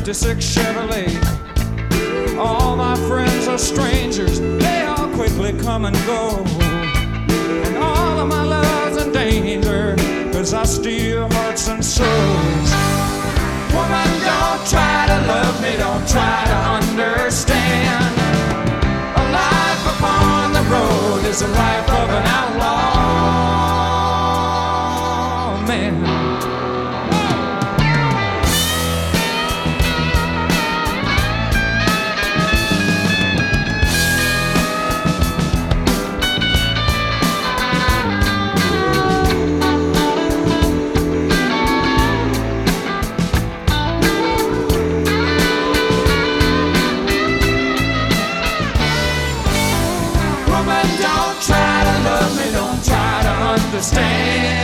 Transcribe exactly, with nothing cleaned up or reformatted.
fifty-six Chevrolet. All my friends are strangers, they all quickly come and go. And all of my love's in danger, 'cause I steal hearts and souls. Woman, don't try to love me, don't try to understand. A life upon the road is the life of an outlaw man. Woman, don't try to love me, don't try to understand.